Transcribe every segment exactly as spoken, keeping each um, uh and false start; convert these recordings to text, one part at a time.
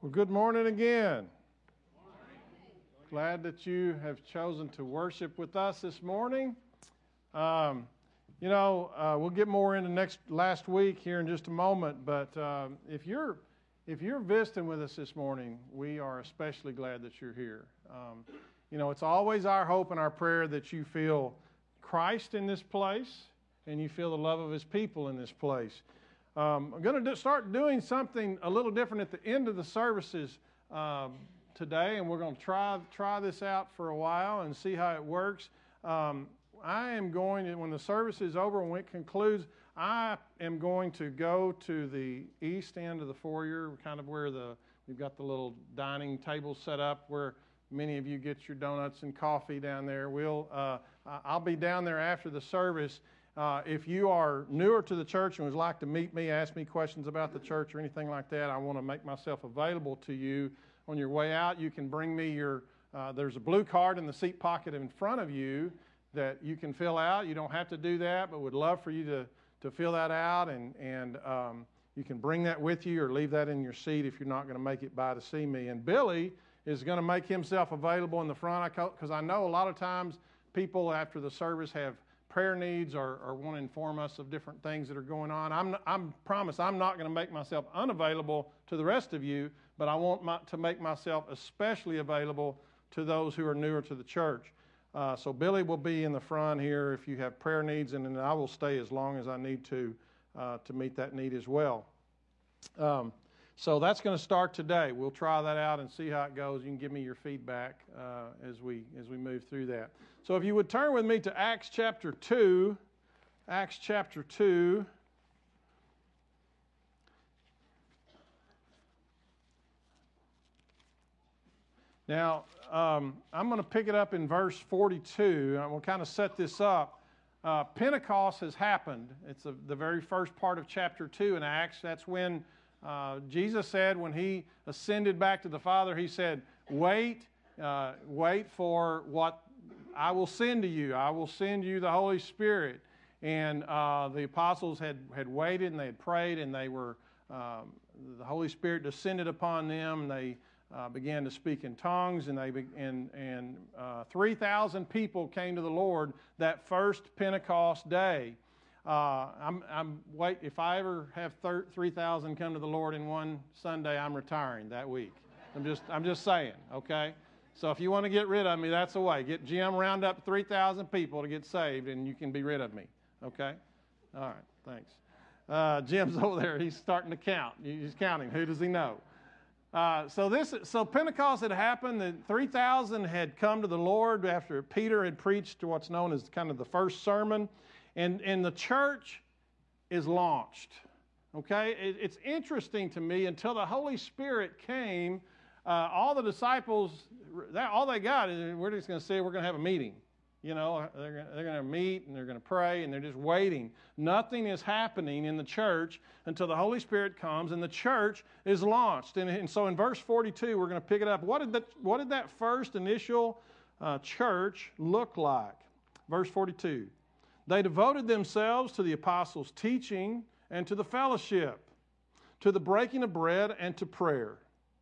Well, good morning again. Glad that you have chosen to worship with us this morning. Um, you know, uh, we'll get more into next last week here in just a moment. But um, if you're if you're visiting with us this morning, we are especially glad that you're here. Um, you know, it's always our hope and our prayer that you feel Christ in this place and you feel the love of His people in this place. Um, I'm going to do, start doing something a little different at the end of the services um, today, and we're going to try try this out for a while and see how it works. Um, I am going to, when the service is over and when it concludes, I am going to go to the east end of the foyer, kind of where the we've got the little dining table set up where many of you get your donuts and coffee down there. We'll uh, I'll be down there after the service. Uh, if you are newer to the church and would like to meet me, ask me questions about the church or anything like that, I want to make myself available to you. On your way out, you can bring me your, uh, there's a blue card in the seat pocket in front of you that you can fill out. You don't have to do that, but would love for you to, to fill that out, and, and um, you can bring that with you or leave that in your seat if you're not going to make it by to see me. And Billy is going to make himself available in the front, because I know a lot of times people after the service have prayer needs or, or want to inform us of different things that are going on. I'm, I'm promise I'm not going to make myself unavailable to the rest of you, but I want my, to make myself especially available to those who are newer to the church. Uh, so Billy will be in the front here if you have prayer needs, and then I will stay as long as I need to uh, to meet that need as well. Um, so that's going to start today. We'll try that out and see how it goes. You can give me your feedback uh, as we as we move through that. So if you would turn with me to Acts chapter two, Acts chapter two. Now, um, I'm going to pick it up in verse forty-two. I will kind of set this up. Uh, Pentecost has happened. It's a, the very first part of chapter two in Acts. That's when uh, Jesus said, when He ascended back to the Father, He said, wait, uh, wait for what I will send to you. I will send you the Holy Spirit. And uh, the apostles had, had waited and they had prayed, and they were um, the Holy Spirit descended upon them. They uh, began to speak in tongues, and they be, and and uh, three thousand people came to the Lord that first Pentecost day. Uh, I'm I'm wait if I ever have three thousand come to the Lord in one Sunday, I'm retiring that week. I'm just I'm just saying, okay. So if you want to get rid of me, that's the way. Get Jim, round up three thousand people to get saved, and you can be rid of me. Okay? All right, thanks. Uh, Jim's over there. He's starting to count. He's counting. Who does he know? Uh, so this, so Pentecost had happened. The three thousand had come to the Lord after Peter had preached what's known as kind of the first sermon. And, and the church is launched. Okay? It, it's interesting to me, until the Holy Spirit came, uh, all the disciples, that, all they got is, we're just going to say we're going to have a meeting. You know, they're, they're going to meet and they're going to pray, and they're just waiting. Nothing is happening in the church until the Holy Spirit comes and the church is launched. And, and so in verse forty-two, we're going to pick it up. What did that, what did that first initial uh, church look like? Verse forty-two. They devoted themselves to the apostles' teaching and to the fellowship, to the breaking of bread and to prayer.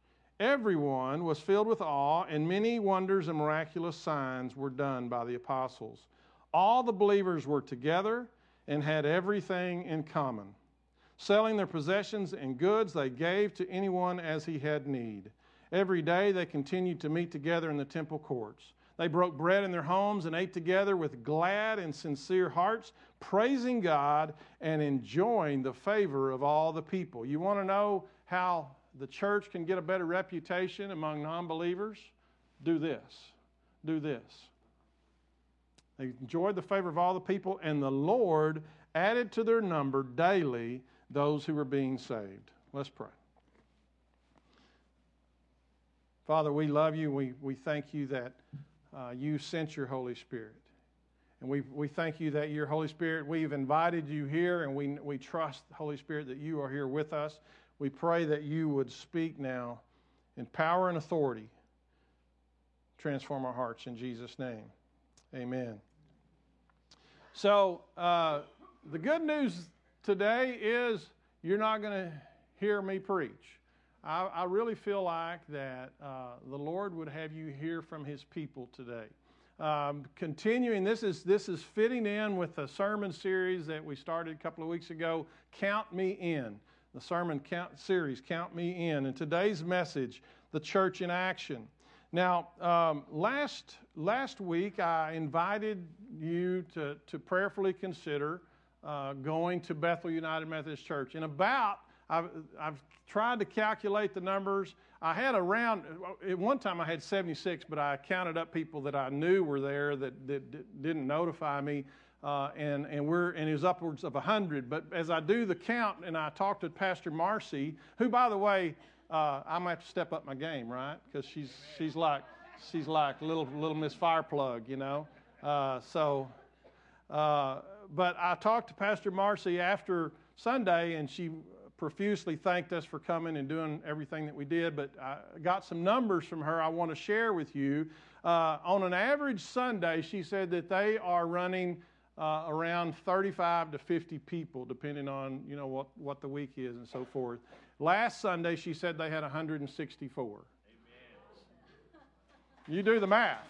Everyone was filled with awe, and many wonders and miraculous signs were done by the apostles. All the believers were together and had everything in common. Selling their possessions and goods, they gave to anyone as he had need. Every day they continued to meet together in the temple courts. They broke bread in their homes and ate together with glad and sincere hearts, praising God and enjoying the favor of all the people. You want to know how the church can get a better reputation among non-believers? Do this. Do this. They enjoyed the favor of all the people, and the Lord added to their number daily those who were being saved. Let's pray. Father, we love you. We, we thank you that uh, you sent your Holy Spirit. And we, we thank you that your Holy Spirit, we've invited you here, and we, we trust, Holy Spirit, that you are here with us. We pray that you would speak now in power and authority. Transform our hearts in Jesus' name. Amen. So uh, the good news today is you're not going to hear me preach. I, I really feel like that uh, the Lord would have you hear from His people today. Um, continuing, this is this is fitting in with the sermon series that we started a couple of weeks ago, Count Me In. The sermon count series, Count Me In. And today's message, the church in action. Now, um, last last week I invited you to, to prayerfully consider uh, going to Bethel United Methodist Church. And about, I've, I've tried to calculate the numbers. I had around, at one time I had seventy-six, but I counted up people that I knew were there that, that didn't notify me. Uh, and, and, we're, and it was upwards of one hundred. But as I do the count, and I talked to Pastor Marcy, who, by the way, Uh, I might have to step up my game, right? Because she's she's like she's like little little Miss Fireplug, you know. Uh, so, uh, but I talked to Pastor Marcy after Sunday, and she profusely thanked us for coming and doing everything that we did. But I got some numbers from her I want to share with you. Uh, on an average Sunday, she said that they are running uh, around thirty-five to fifty people, depending on you know what what the week is and so forth. Last Sunday, she said they had one hundred sixty-four. Amen. You do the math.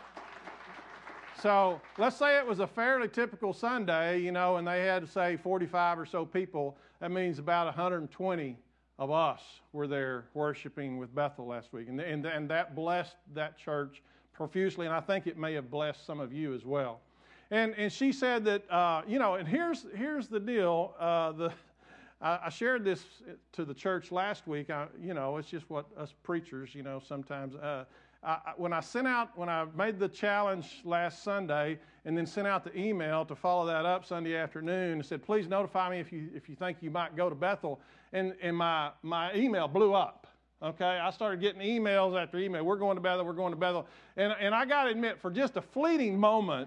So let's say it was a fairly typical Sunday, you know, and they had, say, forty-five or so people. That means about one hundred twenty of us were there worshiping with Bethel last week. And, and, and that blessed that church profusely, and I think it may have blessed some of you as well. And, and she said that, uh, you know, and here's, here's the deal. Uh, the I shared this to the church last week. I, you know, it's just what us preachers, you know, sometimes. Uh, I, when I sent out, when I made the challenge last Sunday, and then sent out the email to follow that up Sunday afternoon, and said, "Please notify me if you if you think you might go to Bethel." And and my my email blew up. Okay, I started getting emails after email. We're going to Bethel. We're going to Bethel. And and I got to admit, for just a fleeting moment,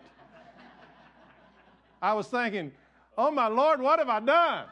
I was thinking, "Oh my Lord, what have I done?"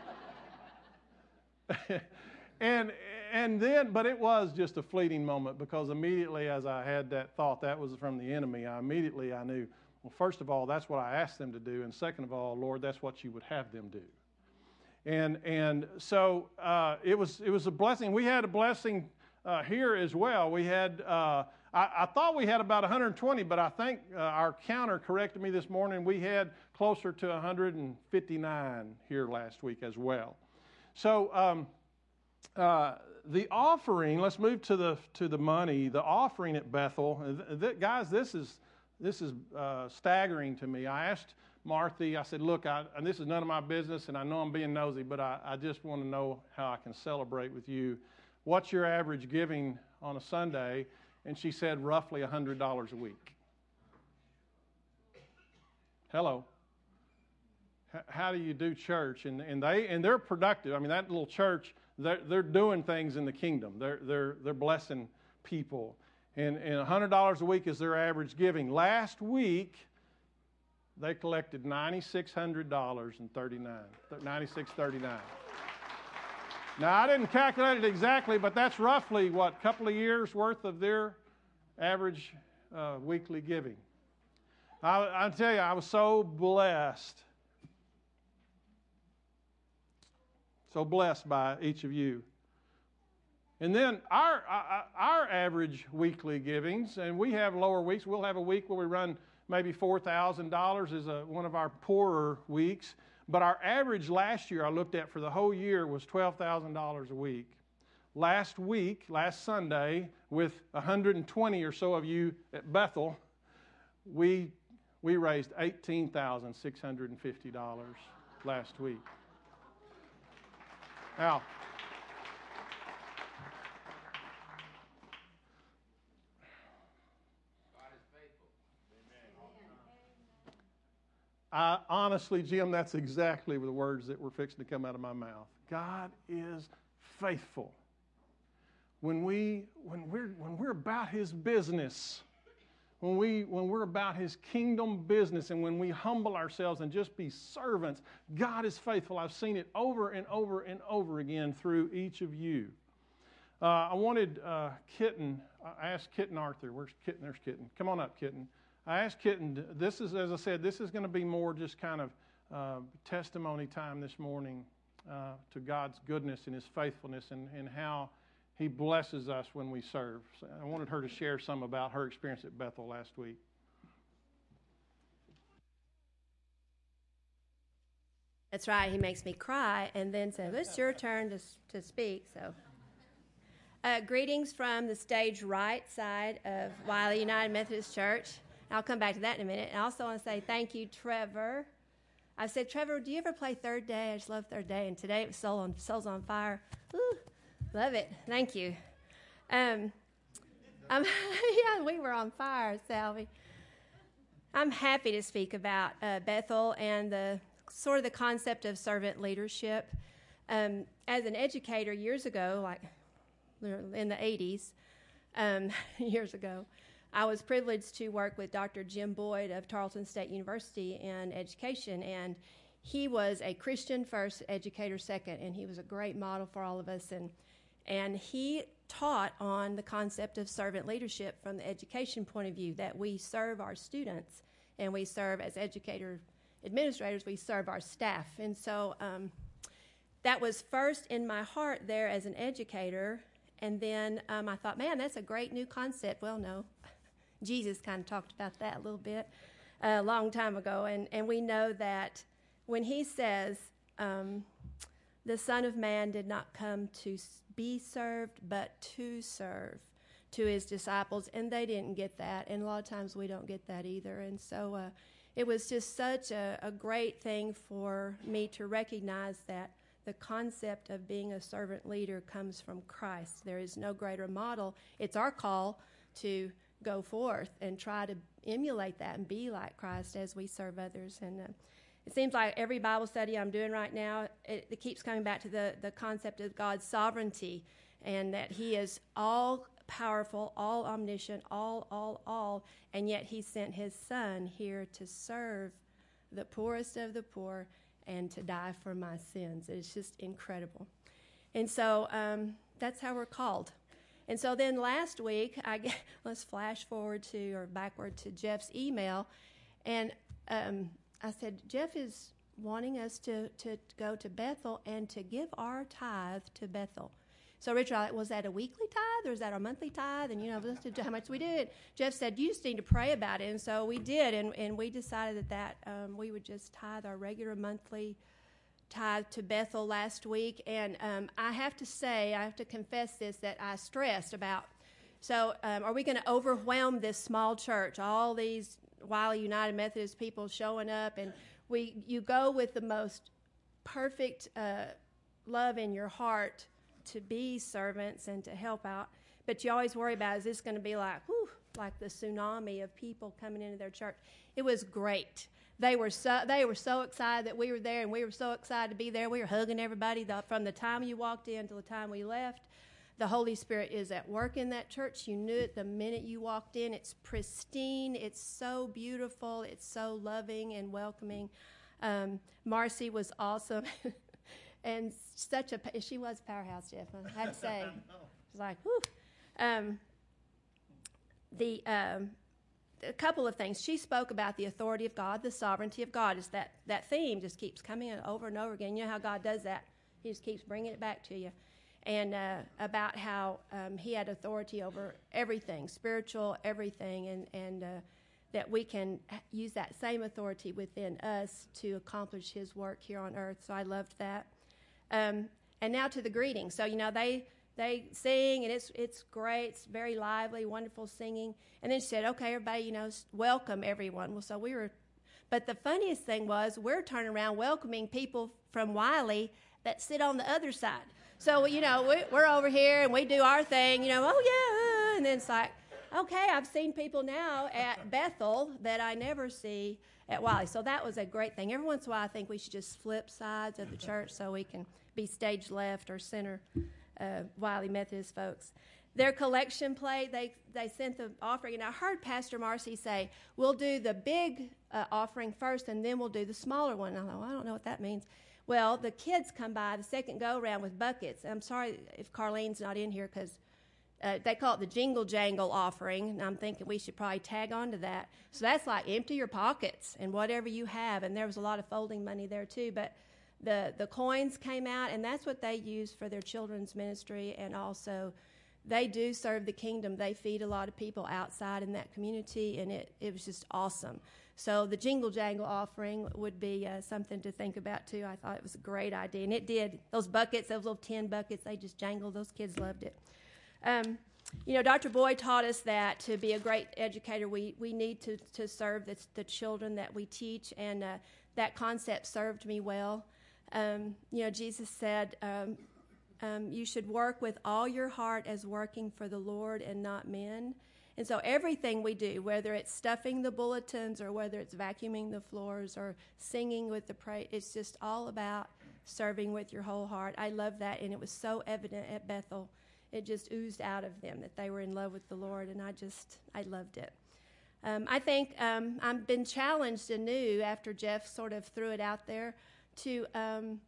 and and then, but it was just a fleeting moment, because immediately as I had that thought, that was from the enemy, I immediately I knew, well, first of all, that's what I asked them to do, and second of all, Lord, that's what you would have them do. And and so uh, it was it was a blessing. We had a blessing uh, here as well. We had uh, I, I thought we had about one hundred twenty, but I think uh, our counter corrected me this morning. We had closer to one hundred fifty-nine here last week as well. So um, uh, the offering. Let's move to the to the money. The offering at Bethel, th- th- guys. This is this is uh, staggering to me. I asked Marthy. I said, "Look, I, and this is none of my business, and I know I'm being nosy, but I, I just want to know how I can celebrate with you. What's your average giving on a Sunday?" And she said, "Roughly one hundred dollars a week." Hello. How do you do church? And and they and they're productive. I mean, that little church, they're they're doing things in the kingdom. They're they're they're blessing people. And and one hundred dollars a week is their average giving. Last week, they collected nine thousand six hundred dollars and thirty-nine cents. ninety-six thirty-nine. Now, I didn't calculate it exactly, but that's roughly what, a couple of years worth of their average uh, weekly giving. I I tell you, I was so blessed. So blessed by each of you. And then our our average weekly givings, and we have lower weeks. We'll have a week where we run maybe four thousand dollars is a, one of our poorer weeks. But our average last year I looked at for the whole year was twelve thousand dollars a week. Last week, last Sunday, with one hundred twenty or so of you at Bethel, we we raised eighteen thousand six hundred fifty dollars last week. Now, I, honestly, Jim, that's exactly the words that were fixing to come out of my mouth. God is faithful. When we when we're when we're about His business, when we when we're about His kingdom business, and when we humble ourselves and just be servants, God is faithful. I've seen it over and over and over again through each of you. Uh, I wanted uh, Kitten. I asked Kitten Arthur. Where's Kitten? There's Kitten. Come on up, Kitten. I asked Kitten. This is, as I said, this is going to be more just kind of uh, testimony time this morning uh, to God's goodness and His faithfulness, and, and how He blesses us when we serve. So I wanted her to share some about her experience at Bethel last week. That's right. He makes me cry and then says, it's your turn to, to speak. So, uh, greetings from the stage right side of Wiley United Methodist Church. I'll come back to that in a minute. And I also want to say thank you, Trevor. I said, Trevor, do you ever play Third Day? I just love Third Day. And today it was Soul on, Souls on Fire. Woo, love it. Thank you. Um, I'm, yeah, we were on fire, Salvi. I'm happy to speak about uh, Bethel and the sort of the concept of servant leadership. Um, as an educator years ago, like in the eighties, um, years ago, I was privileged to work with Doctor Jim Boyd of Tarleton State University in education, and he was a Christian first, educator second, and he was a great model for all of us. And and he taught on the concept of servant leadership from the education point of view, that we serve our students and we serve as educator administrators, we serve our staff. And so um, that was first in my heart there as an educator. And then um, I thought, man, that's a great new concept. Well, no, Jesus kind of talked about that a little bit uh, a long time ago. And, and we know that when he says, um, the Son of Man did not come to be served, but to serve to his disciples. And they didn't get that. And a lot of times we don't get that either. And so uh, it was just such a, a great thing for me to recognize that the concept of being a servant leader comes from Christ. There is no greater model. It's our call to go forth and try to emulate that and be like Christ as we serve others. And uh, it seems like every Bible study I'm doing right now, it, it keeps coming back to the, the concept of God's sovereignty, and that he is all powerful, all omniscient, all, all, all, and yet he sent his Son here to serve the poorest of the poor and to die for my sins. It's just incredible. And so um, that's how we're called. And so then last week, I get, let's flash forward to, or backward to Jeff's email, and um, I said, Jeff is wanting us to, to go to Bethel and to give our tithe to Bethel. So Richard, was that a weekly tithe or is that our monthly tithe? And, you know, how much we did. Jeff said, you just need to pray about it. And so we did, and, and we decided that, that um, we would just tithe our regular monthly tithe to Bethel last week. And um, I have to say, I have to confess this, that I stressed about, so um, are we going to overwhelm this small church, all these Wiley United Methodist people showing up? And we, you go with the most perfect uh, love in your heart to be servants and to help out, but you always worry about, is this going to be like, whew, like the tsunami of people coming into their church? It was great. They were so they were so excited that we were there, and we were so excited to be there. We were hugging everybody the, from the time you walked in till the time we left. The Holy Spirit is at work in that church. You knew it the minute you walked in. It's pristine. It's so beautiful. It's so loving and welcoming. Um, Marcy was awesome. And such a, she was a powerhouse, Jeff, I have to say. It was like, whew. Um, the, um, a couple of things. She spoke about the authority of God, the sovereignty of God. Is that, that theme just keeps coming over and over again. You know how God does that. He just keeps bringing it back to you. And uh, about how um, he had authority over everything, spiritual everything, and, and uh, that we can use that same authority within us to accomplish his work here on earth. So I loved that. Um, and now to the greeting. So, you know, they they sing, and it's it's great. It's very lively, wonderful singing. And then she said, okay, everybody, you know, welcome everyone. Well, so we were, but the funniest thing was we're turning around welcoming people from Wiley that sit on the other side. So, you know, we, we're over here, and we do our thing, you know, oh, yeah. And then it's like, okay, I've seen people now at Bethel that I never see at Wiley. So that was a great thing. Every once in a while, I think we should just flip sides of the church so we can be stage left or center uh, Wiley Methodist folks. Their collection plate, they they sent the offering. And I heard Pastor Marcy say, we'll do the big uh, offering first, and then we'll do the smaller one. And I thought, well, I don't know what that means. Well, the kids come by the second go-around with buckets. I'm sorry if Carlene's not in here because Uh, they call it the Jingle Jangle offering, and I'm thinking we should probably tag on to that. So that's like empty your pockets and whatever you have, and there was a lot of folding money there too. But the, the coins came out, and that's what they use for their children's ministry. And also, they do serve the kingdom. They feed a lot of people outside in that community, and it, it was just awesome. So the Jingle Jangle offering would be uh, something to think about, too. I thought it was a great idea, and it did. Those buckets, those little tin buckets, they just jangled. Those kids loved it. Um, you know, Doctor Boyd taught us that to be a great educator, we, we need to, to serve the, the children that we teach, and uh, that concept served me well. Um, you know, Jesus said, um, um, you should work with all your heart as working for the Lord and not men. And so everything we do, whether it's stuffing the bulletins or whether it's vacuuming the floors or singing with the praise, it's just all about serving with your whole heart. I love that, and it was so evident at Bethel. It just oozed out of them that they were in love with the Lord, and I just, I loved it. Um, I think um, I've been challenged anew after Jeff sort of threw it out there to um,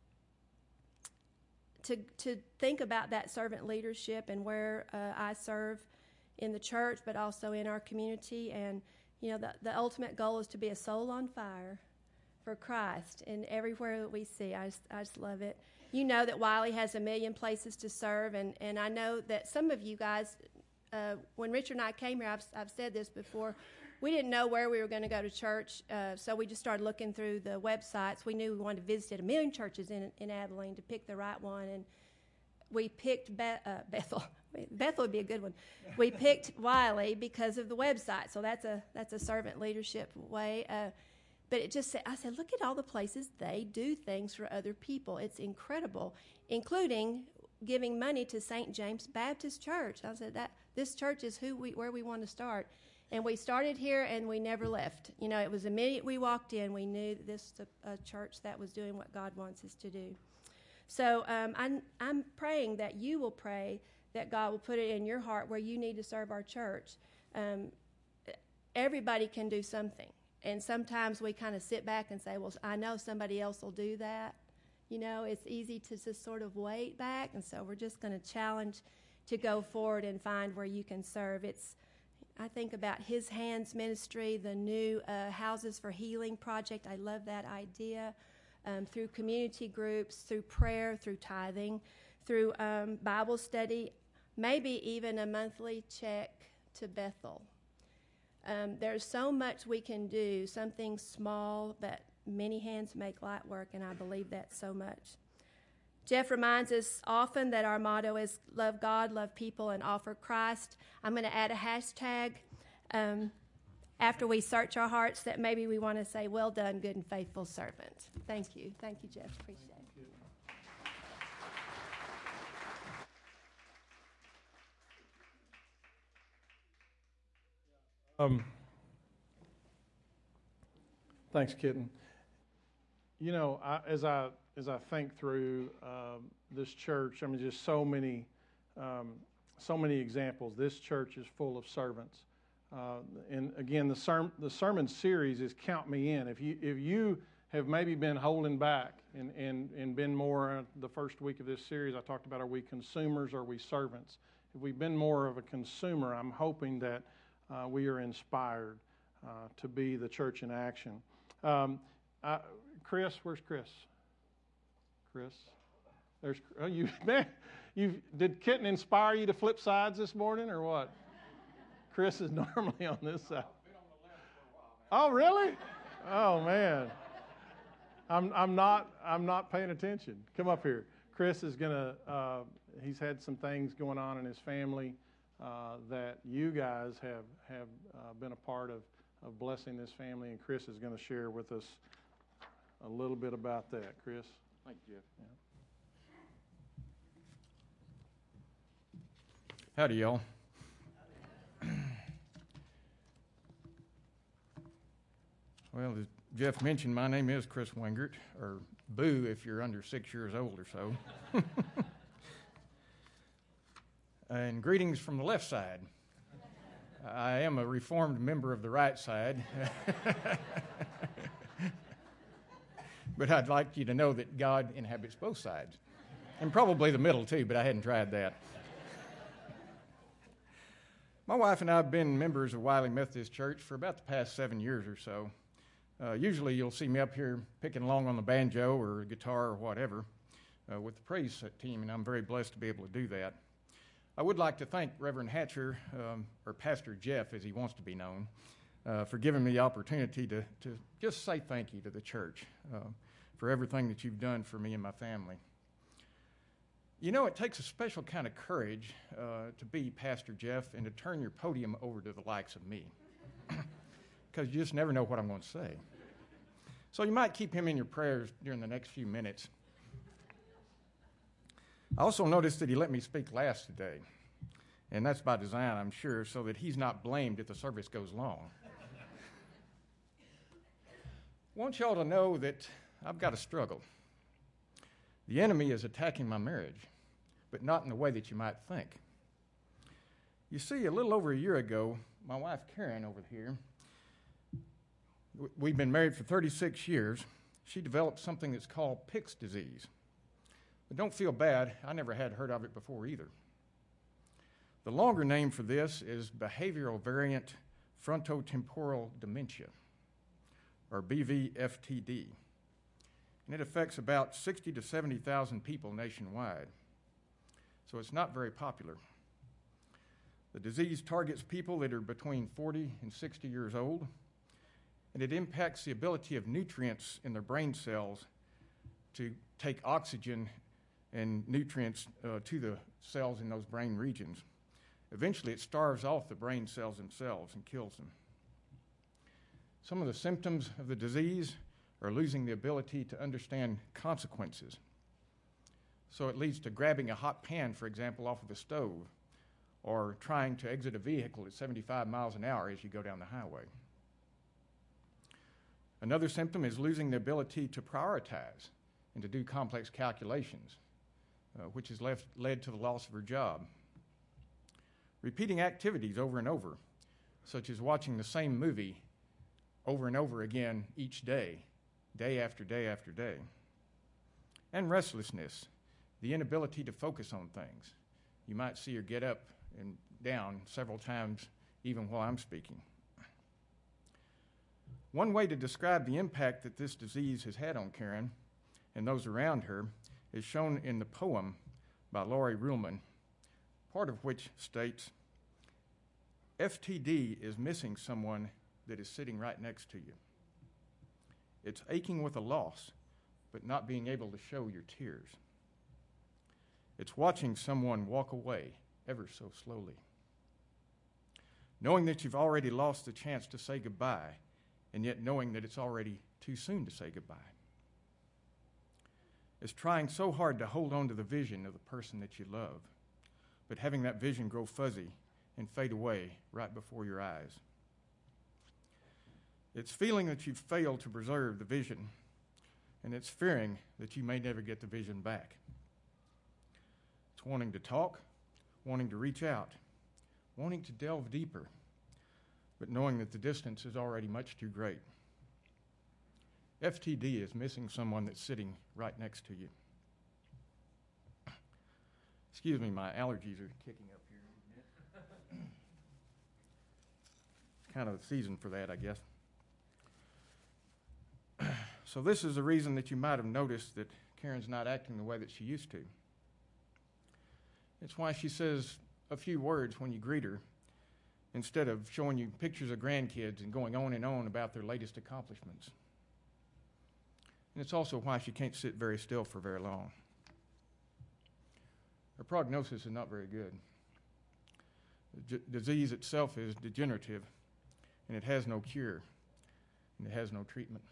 to to think about that servant leadership and where uh, I serve in the church, but also in our community. And, you know, the, the ultimate goal is to be a soul on fire for Christ. And everywhere that we see, I just, I just love it. You know that Wiley has a million places to serve, and, and I know that some of you guys, uh, when Richard and I came here, I've, I've said this before, we didn't know where we were going to go to church, uh, so we just started looking through the websites. We knew we wanted to visit a million churches in, in Abilene to pick the right one, and we picked Be- uh, Bethel. Bethel would be a good one. We picked Wiley because of the website, so that's a that's a servant leadership way. Uh, but it just said, I said, look at all the places they do things for other people. It's incredible, including giving money to Saint James Baptist Church. I said that this church is who we where we want to start, and we started here and we never left. You know, it was immediate we walked in, we knew that this was a, a church that was doing what God wants us to do. So um, I'm I'm praying that you will pray that God will put it in your heart where you need to serve our church. Um, everybody can do something. And sometimes we kind of sit back and say, well, I know somebody else will do that. You know, it's easy to just sort of wait back. And so we're just going to challenge to go forward and find where you can serve. It's, I think about His Hands Ministry, the new uh, Houses for Healing project. I love that idea. Um, through community groups, through prayer, through tithing, through um, Bible study, maybe even a monthly check to Bethel. Um, there's so much we can do, something small, but many hands make light work, and I believe that so much. Jeff reminds us often that our motto is love God, love people, and offer Christ. I'm going to add a hashtag um, after we search our hearts that maybe we want to say, well done, good and faithful servant. Thank you. Thank you, Jeff. Appreciate it. Um, thanks, Kitten. You know, I, as I as I think through uh, this church, I mean, just so many, um, so many examples. This church is full of servants, uh, and again, the sermon the sermon series is "Count Me In." If you if you have maybe been holding back and and and been more uh, the first week of this series, I talked about, are we consumers or are we servants? If we've been more of a consumer, I'm hoping that Uh, we are inspired uh, to be the church in action. Um, I, Chris, where's Chris? Chris, there's oh, you. Man, you did Kitten inspire you to flip sides this morning, or what? Chris is normally on this side. Oh, really? Oh man, I'm I'm not I'm not paying attention. Come up here. Chris is gonna. Uh, he's had some things going on in his family. Uh, that you guys have have uh, been a part of, of blessing this family, and Chris is going to share with us a little bit about that. Chris? Thank you, Jeff. Yeah. Howdy, y'all. Well, as Jeff mentioned, my name is Chris Wingert, or Boo if you're under six years old or so. And greetings from the left side. I am a reformed member of the right side. But I'd like you to know that God inhabits both sides. And probably the middle too, but I hadn't tried that. My wife and I have been members of Wiley Methodist Church for about the past seven years or so. Uh, usually you'll see me up here picking along on the banjo or guitar or whatever uh, with the praise team, and I'm very blessed to be able to do that. I would like to thank Reverend Hatcher, um, or Pastor Jeff as he wants to be known, uh, for giving me the opportunity to, to just say thank you to the church uh, for everything that you've done for me and my family. You know, it takes a special kind of courage uh, to be Pastor Jeff and to turn your podium over to the likes of me, because you just never know what I'm going to say. So you might keep him in your prayers during the next few minutes. I also noticed that he let me speak last today, and that's by design, I'm sure, so that he's not blamed if the service goes long. I want y'all to know that I've got a struggle. The enemy is attacking my marriage, but not in the way that you might think. You see, a little over a year ago, my wife Karen over here, we've been married for thirty-six years. She developed something that's called Pick's disease. But don't feel bad, I never had heard of it before either. The longer name for this is behavioral variant frontotemporal dementia, or B V F T D. And it affects about sixty to seventy thousand people nationwide. So it's not very popular. The disease targets people that are between forty and sixty years old, and it impacts the ability of nutrients in their brain cells to take oxygen and nutrients uh, to the cells in those brain regions. Eventually, it starves off the brain cells themselves and kills them. Some of the symptoms of the disease are losing the ability to understand consequences. So it leads to grabbing a hot pan, for example, off of the stove, or trying to exit a vehicle at seventy-five miles an hour as you go down the highway. Another symptom is losing the ability to prioritize and to do complex calculations, uh, which has left, led to the loss of her job. Repeating activities over and over, such as watching the same movie over and over again each day, day after day after day. And restlessness, the inability to focus on things. You might see her get up and down several times even while I'm speaking. One way to describe the impact that this disease has had on Karen and those around her is shown in the poem by Laurie Ruhlman, part of which states, F T D is missing someone that is sitting right next to you. It's aching with a loss, but not being able to show your tears. It's watching someone walk away ever so slowly. Knowing that you've already lost the chance to say goodbye, and yet knowing that it's already too soon to say goodbye. It's trying so hard to hold on to the vision of the person that you love, but having that vision grow fuzzy and fade away right before your eyes. It's feeling that you've failed to preserve the vision, and it's fearing that you may never get the vision back. It's wanting to talk, wanting to reach out, wanting to delve deeper, but knowing that the distance is already much too great. F T D is missing someone that's sitting right next to you. Excuse me, my allergies are kicking up here. It's kind of the season for that, I guess. So this is the reason that you might have noticed that Karen's not acting the way that she used to. It's why she says a few words when you greet her, instead of showing you pictures of grandkids and going on and on about their latest accomplishments. And it's also why she can't sit very still for very long. Her prognosis is not very good. The j- disease itself is degenerative, and it has no cure, and it has no treatment.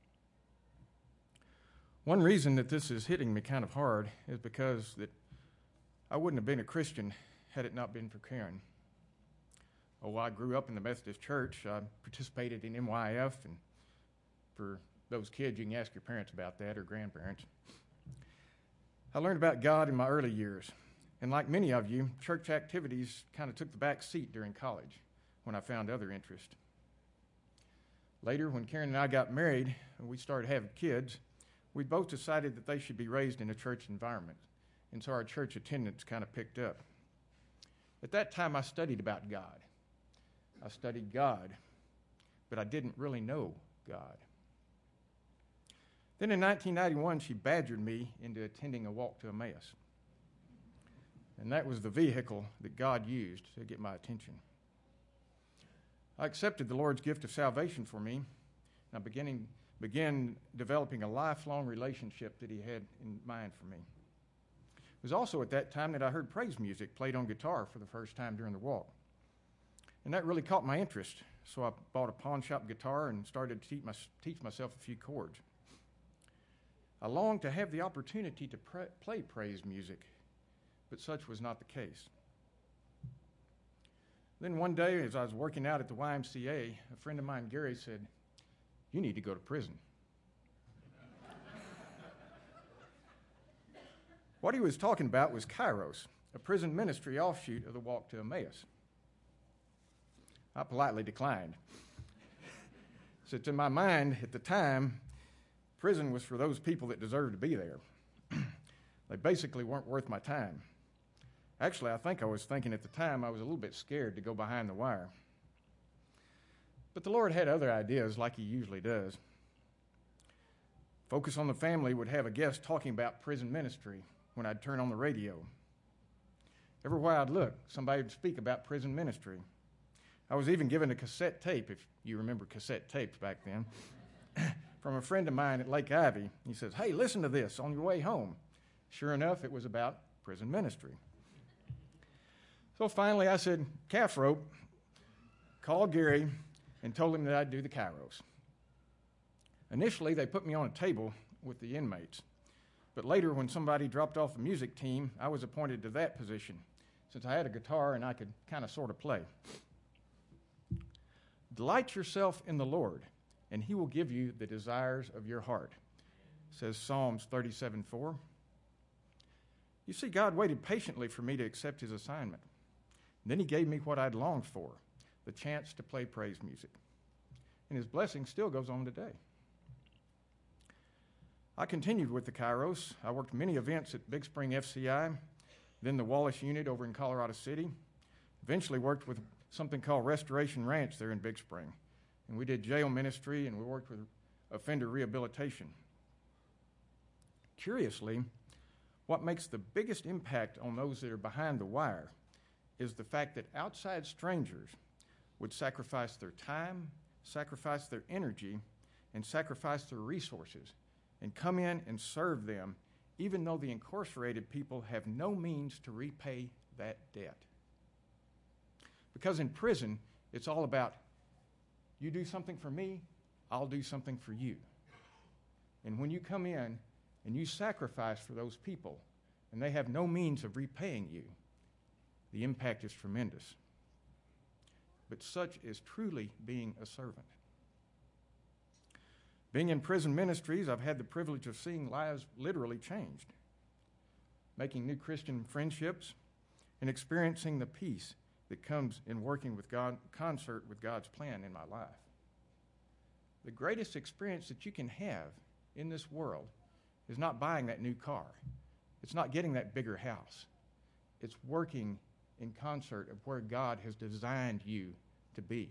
One reason that this is hitting me kind of hard is because that I wouldn't have been a Christian had it not been for Karen. Oh, I grew up in the Methodist Church. I participated in M Y F, and for those kids, you can ask your parents about that or grandparents. I learned about God in my early years, and like many of you, church activities kind of took the back seat during college when I found other interest. Later, when Karen and I got married and we started having kids, we both decided that they should be raised in a church environment, and so our church attendance kind of picked up. At that time, I studied about God. I studied God, but I didn't really know God. Then in nineteen ninety-one, she badgered me into attending a walk to Emmaus. And that was the vehicle that God used to get my attention. I accepted the Lord's gift of salvation for me, and I beginning, began developing a lifelong relationship that He had in mind for me. It was also at that time that I heard praise music played on guitar for the first time during the walk. And that really caught my interest, so I bought a pawn shop guitar and started to teach, my, teach myself a few chords. I longed to have the opportunity to pra- play praise music, but such was not the case. Then one day, as I was working out at the Y M C A, a friend of mine, Gary, said, "You need to go to prison." What he was talking about was Kairos, a prison ministry offshoot of the Walk to Emmaus. I politely declined. So to my mind, at the time, prison was for those people that deserved to be there. They basically weren't worth my time. Actually, I think I was thinking at the time I was a little bit scared to go behind the wire. But the Lord had other ideas, like He usually does. Focus on the Family would have a guest talking about prison ministry when I'd turn on the radio. Everywhere I'd look, somebody would speak about prison ministry. I was even given a cassette tape, if you remember cassette tapes back then, from a friend of mine at Lake Ivy. He says, "Hey, listen to this on your way home." Sure enough, it was about prison ministry. So finally I said, "Calf rope," called Gary, and told him that I'd do the Kairos. Initially, they put me on a table with the inmates. But later, when somebody dropped off the music team, I was appointed to that position, since I had a guitar and I could kind of sort of play. "Delight yourself in the Lord, and He will give you the desires of your heart," says Psalms thirty-seven four. You see, God waited patiently for me to accept His assignment. And then He gave me what I'd longed for, the chance to play praise music. And His blessing still goes on today. I continued with the Kairos. I worked many events at Big Spring F C I, then the Wallace unit over in Colorado City. Eventually worked with something called Restoration Ranch there in Big Spring. And we did jail ministry, and we worked with offender rehabilitation. Curiously, what makes the biggest impact on those that are behind the wire is the fact that outside strangers would sacrifice their time, sacrifice their energy, and sacrifice their resources and come in and serve them, even though the incarcerated people have no means to repay that debt. Because in prison, it's all about, you do something for me, I'll do something for you. And when you come in and you sacrifice for those people, and they have no means of repaying you, the impact is tremendous. But such is truly being a servant. Being in prison ministries, I've had the privilege of seeing lives literally changed, making new Christian friendships, and experiencing the peace that comes in working with God, concert with God's plan in my life. The greatest experience that you can have in this world is not buying that new car. It's not getting that bigger house. It's working in concert of where God has designed you to be.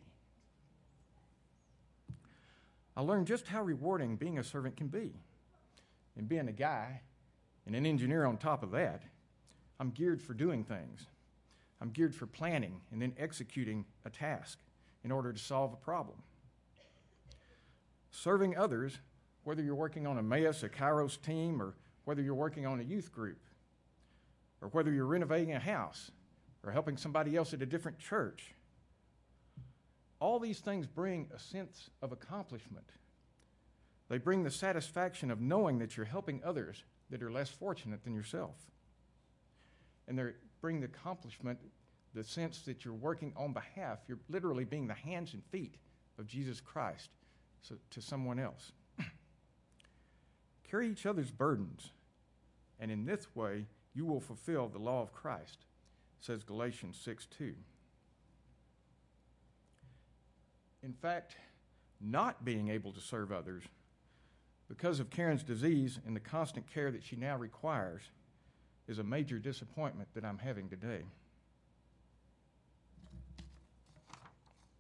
I learned just how rewarding being a servant can be. And being a guy and an engineer on top of that, I'm geared for doing things. I'm geared for planning and then executing a task in order to solve a problem. Serving others, whether you're working on Emmaus, a Kairos team, or whether you're working on a youth group, or whether you're renovating a house, or helping somebody else at a different church, all these things bring a sense of accomplishment. They bring the satisfaction of knowing that you're helping others that are less fortunate than yourself. And they bring the accomplishment, the sense that you're working on behalf, you're literally being the hands and feet of Jesus Christ so, to someone else. Carry each other's burdens, and in this way you will fulfill the law of Christ, says Galatians six two. In fact, not being able to serve others because of Karen's disease and the constant care that she now requires is a major disappointment that I'm having today.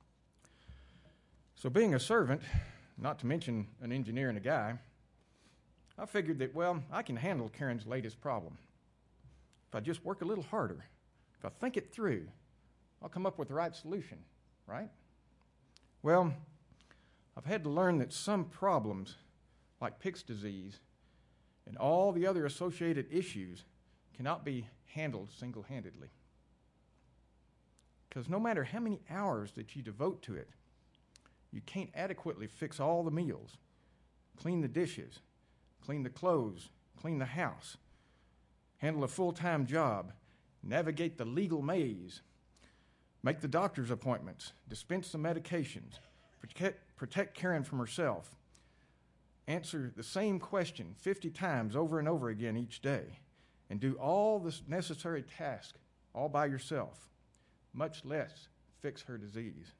So being a servant, not to mention an engineer and a guy, I figured that, well, I can handle Karen's latest problem. If I just work a little harder, if I think it through, I'll come up with the right solution, right? Well, I've had to learn that some problems, like Pick's disease and all the other associated issues, cannot be handled single-handedly. Because no matter how many hours that you devote to it, you can't adequately fix all the meals, clean the dishes, clean the clothes, clean the house, handle a full-time job, navigate the legal maze, make the doctor's appointments, dispense the medications, protect, protect Karen from herself, answer the same question fifty times over and over again each day, and do all the necessary tasks all by yourself, much less fix her disease.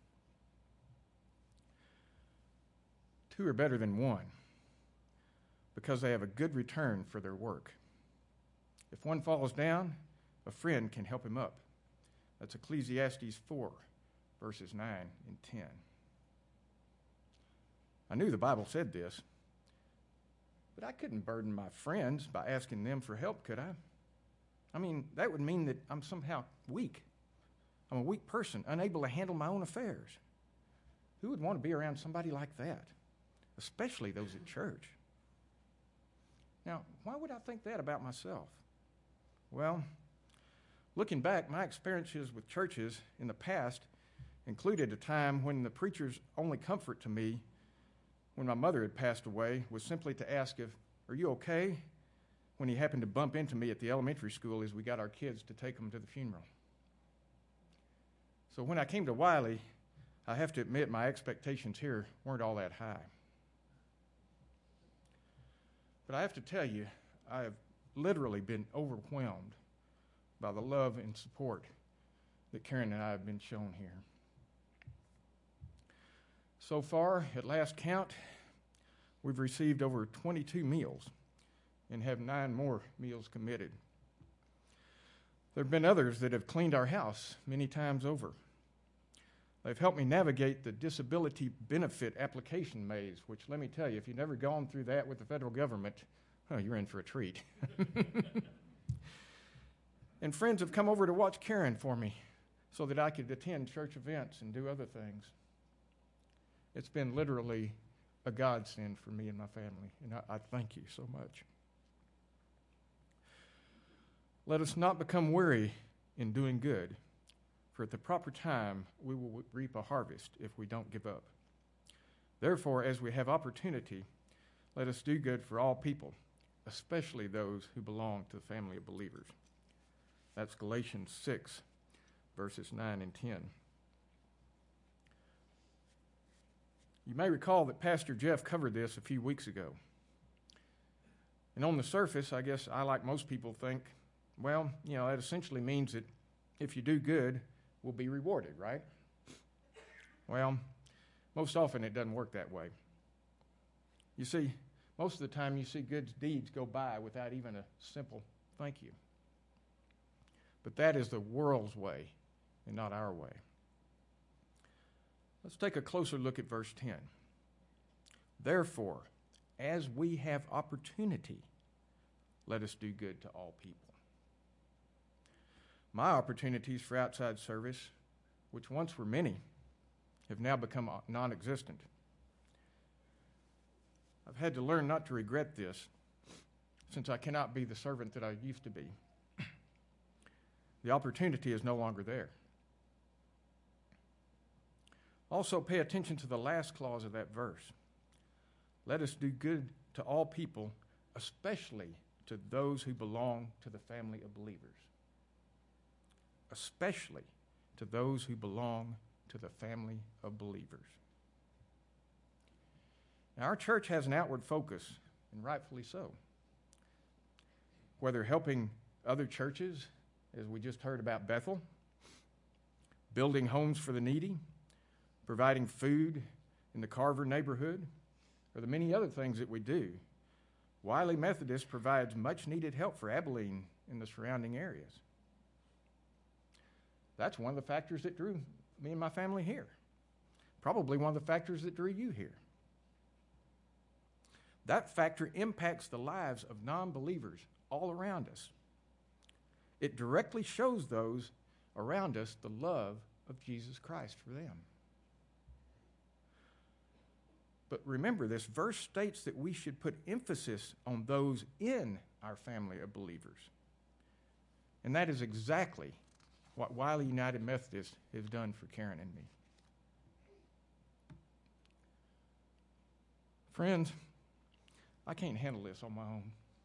Two are better than one because they have a good return for their work. If one falls down, a friend can help him up. That's Ecclesiastes four, verses nine and ten. I knew the Bible said this, but I couldn't burden my friends by asking them for help, could I? I mean, that would mean that I'm somehow weak. I'm a weak person, unable to handle my own affairs. Who would want to be around somebody like that, especially those at church? Now, why would I think that about myself? Well, looking back, my experiences with churches in the past included a time when the preacher's only comfort to me when my mother had passed away was simply to ask if, "Are you okay?" when he happened to bump into me at the elementary school as we got our kids to take them to the funeral. So when I came to Wiley, I have to admit my expectations here weren't all that high. But I have to tell you, I have literally been overwhelmed by the love and support that Karen and I have been shown here. So far, at last count, we've received over twenty-two meals and have nine more meals committed. There have been others that have cleaned our house many times over. They've helped me navigate the disability benefit application maze, which, let me tell you, if you've never gone through that with the federal government, oh, you're in for a treat. And friends have come over to watch Karen for me so that I could attend church events and do other things. It's been literally a godsend for me and my family, and I, I thank you so much. Let us not become weary in doing good, for at the proper time we will reap a harvest if we don't give up. Therefore, as we have opportunity, let us do good for all people, especially those who belong to the family of believers. That's Galatians six, verses nine and ten. You may recall that Pastor Jeff covered this a few weeks ago. And on the surface, I guess I, like most people, think, well, you know, that essentially means that if you do good, we'll be rewarded, right? Well, most often it doesn't work that way. You see, most of the time you see good deeds go by without even a simple thank you. But that is the world's way and not our way. Let's take a closer look at verse ten. Therefore, as we have opportunity, let us do good to all people. My opportunities for outside service, which once were many, have now become non-existent. I've had to learn not to regret this, since I cannot be the servant that I used to be. The opportunity is no longer there. Also, pay attention to the last clause of that verse. Let us do good to all people, especially to those who belong to the family of believers. Especially to those who belong to the family of believers. Now, our church has an outward focus, and rightfully so. Whether helping other churches, as we just heard about Bethel, building homes for the needy, providing food in the Carver neighborhood, or the many other things that we do, Wiley Methodist provides much needed help for Abilene and the surrounding areas. That's one of the factors that drew me and my family here. Probably one of the factors that drew you here. that factor impacts the lives of non-believers all around us. It directly shows those around us the love of Jesus Christ for them. But remember, this verse states that we should put emphasis on those in our family of believers. And that is exactly what Wiley United Methodist has done for Karen and me. Friends, I can't handle this on my own.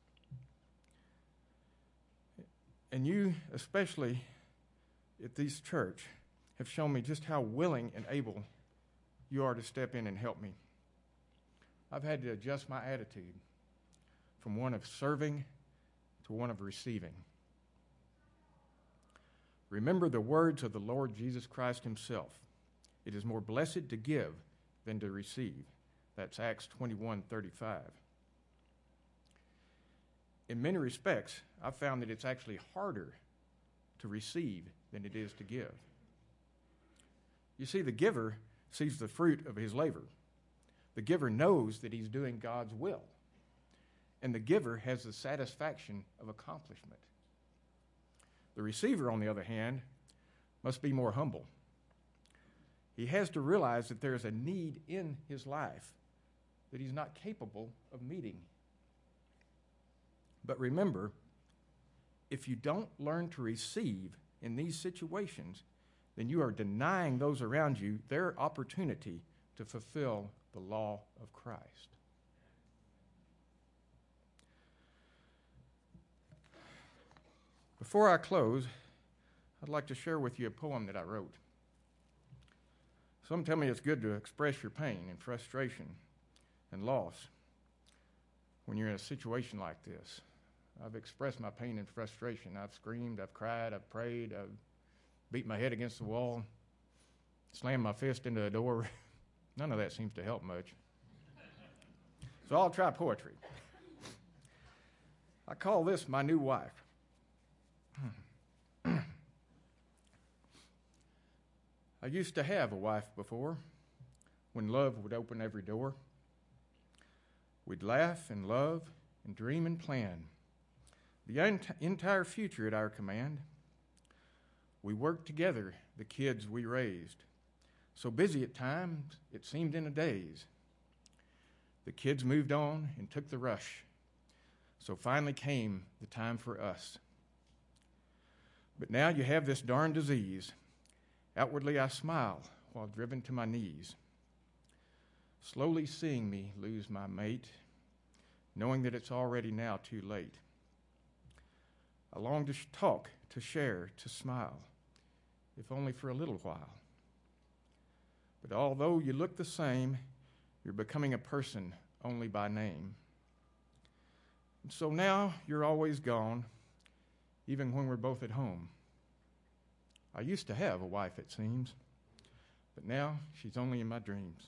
And you, especially at this church, have shown me just how willing and able you are to step in and help me. I've had to adjust my attitude from one of serving to one of receiving. Remember the words of the Lord Jesus Christ himself. It is more blessed to give than to receive. That's Acts twenty-one thirty-five. In many respects, I've found that it's actually harder to receive than it is to give. You see, the giver sees the fruit of his labor. The giver knows that he's doing God's will. And the giver has the satisfaction of accomplishment. The receiver, on the other hand, must be more humble. He has to realize that there is a need in his life that he's not capable of meeting. But remember, if you don't learn to receive in these situations, then you are denying those around you their opportunity to fulfill the law of Christ. Before I close, I'd like to share with you a poem that I wrote. Some tell me it's good to express your pain and frustration and loss when you're in a situation like this. I've expressed my pain and frustration. I've screamed, I've cried, I've prayed, I've beat my head against the wall, slammed my fist into a door. None of that seems to help much. So I'll try poetry. I call this my new wife. I used to have a wife before, when love would open every door. We'd laugh and love and dream and plan the ent- entire future at our command. We worked together, the kids we raised, so busy at times it seemed in a daze. The kids moved on and took the rush, so finally came the time for us. But now you have this darn disease. Outwardly I smile while driven to my knees, slowly seeing me lose my mate, knowing that it's already now too late. I long to sh- talk, to share, to smile, if only for a little while. But although you look the same, you're becoming a person only by name. And so now you're always gone, even when we're both at home. I used to have a wife, it seems, but now she's only in my dreams.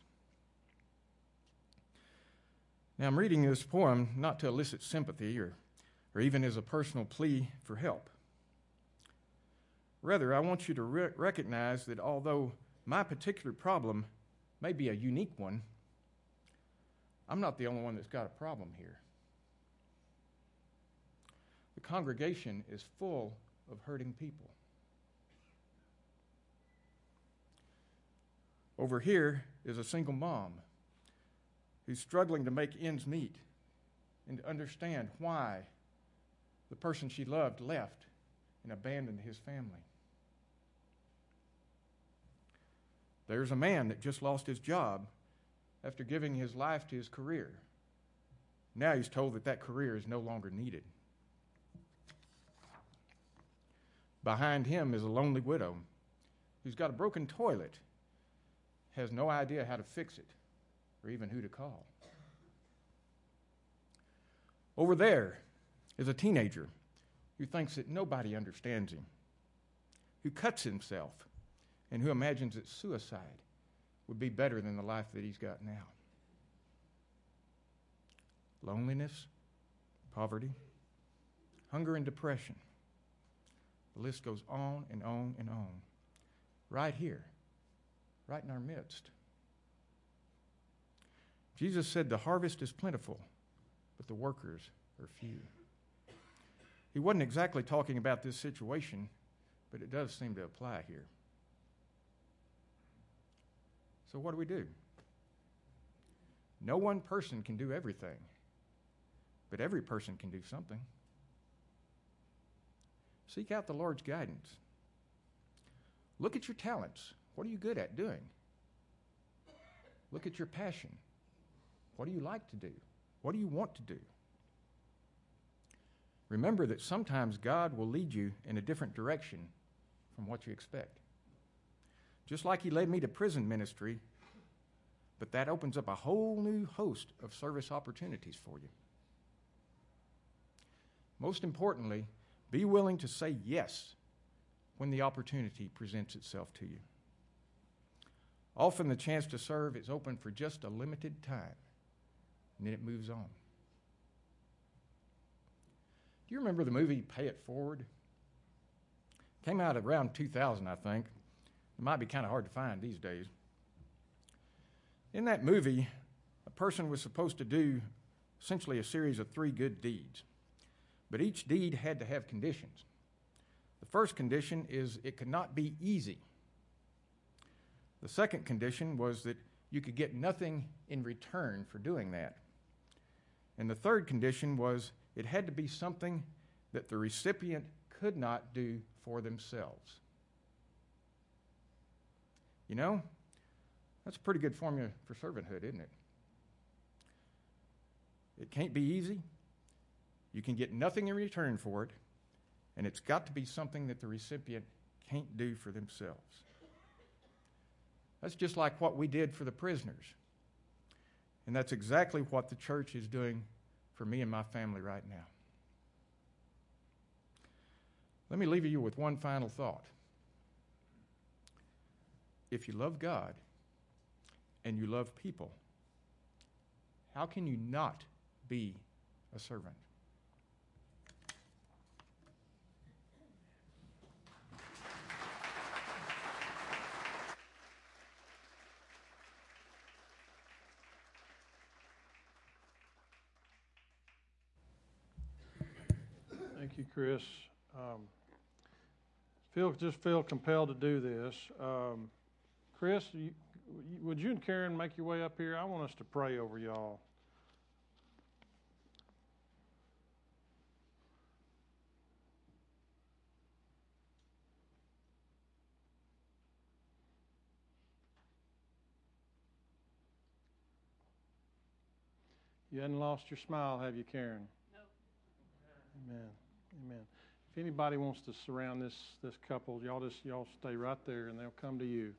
Now, I'm reading this poem not to elicit sympathy or, or even as a personal plea for help. Rather, I want you to re- recognize that although my particular problem may be a unique one, I'm not the only one that's got a problem here. The congregation is full of hurting people. Over here is a single mom who's struggling to make ends meet and to understand why the person she loved left and abandoned his family. There's a man that just lost his job after giving his life to his career. Now he's told that that career is no longer needed. Behind him is a lonely widow who's got a broken toilet, has no idea how to fix it or even who to call. Over there is a teenager who thinks that nobody understands him, who cuts himself, and who imagines that suicide would be better than the life that he's got now. Loneliness, poverty, hunger and depression. The list goes on and on and on. Right here, right in our midst. Jesus said the harvest is plentiful, but the workers are few. He wasn't exactly talking about this situation, but it does seem to apply here. So what do we do? No one person can do everything, but every person can do something. Seek out the Lord's guidance. Look at your talents. What are you good at doing? Look at your passion. What do you like to do? What do you want to do? Remember that sometimes God will lead you in a different direction from what you expect. Just like he led me to prison ministry, but that opens up a whole new host of service opportunities for you. Most importantly, be willing to say yes when the opportunity presents itself to you. Often the chance to serve is open for just a limited time, and then it moves on. Do you remember the movie Pay It Forward? Came out around two thousand, I think. It might be kind of hard to find these days. In that movie, a person was supposed to do essentially a series of three good deeds. But each deed had to have conditions. The first condition is it could not be easy. The second condition was that you could get nothing in return for doing that. And the third condition was it had to be something that the recipient could not do for themselves. You know, that's a pretty good formula for servanthood, isn't it? It can't be easy. You can get nothing in return for it, and it's got to be something that the recipient can't do for themselves. That's just like what we did for the prisoners. And that's exactly what the church is doing for me and my family right now. Let me leave you with one final thought. If you love God and you love people, how can you not be a servant? Thank you, Chris. Um, feel just feel compelled to do this. Um, Chris, you, would you and Karen make your way up here? I want us to pray over y'all. You hadn't lost your smile, have you, Karen? No. Amen. Amen. If anybody wants to surround this this couple, y'all just y'all stay right there, and they'll come to you.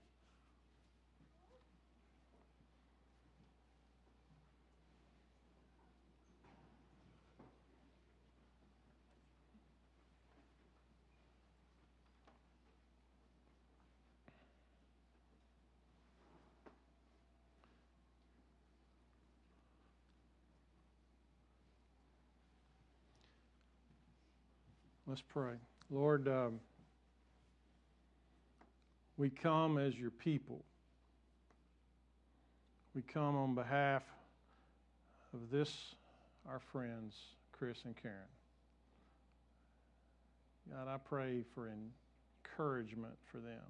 Let's pray. Lord, um, we come as your people. We come on behalf of this, our friends, Chris and Karen. God, I pray for encouragement for them.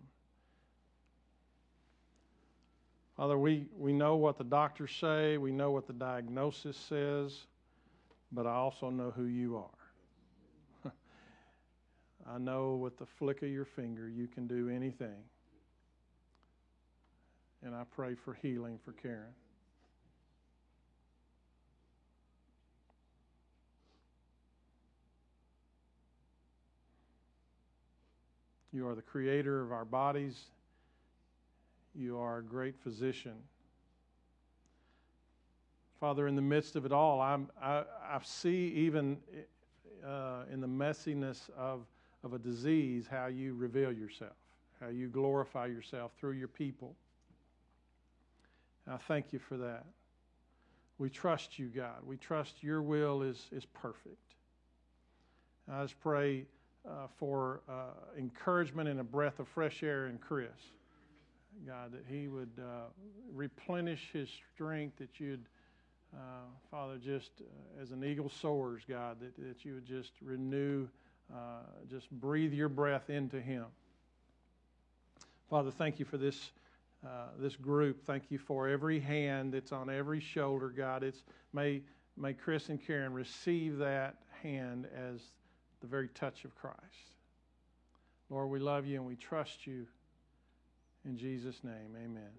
Father, we, we know what the doctors say. We know what the diagnosis says. But I also know who you are. I know with the flick of your finger you can do anything. And I pray for healing for Karen. You are the creator of our bodies. You are a great physician. Father, in the midst of it all, I'm, I, I see even uh, in the messiness of of a disease, how you reveal yourself, how you glorify yourself through your people. And I thank you for that. We trust you, God. We trust your will is, is perfect. And I just pray uh, for uh, encouragement and a breath of fresh air in Chris. God, that he would uh, replenish his strength, that you'd uh, Father, just uh, as an eagle soars, God, that, that you would just renew, uh, just breathe your breath into him. Father, thank you for this uh, this group. Thank you for every hand that's on every shoulder, God. It's may may Chris and Karen receive that hand as the very touch of Christ. Lord, we love you and we trust you. In Jesus' name, amen.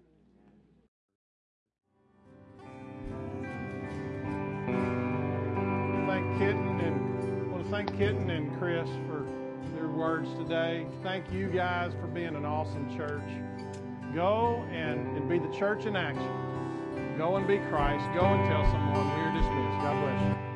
Thank Kitten and I want to thank Kitten and Chris for their words today. Thank you guys for being an awesome church. Go and, and be the church in action. Go and be Christ. Go and tell someone we are dismissed. God bless you.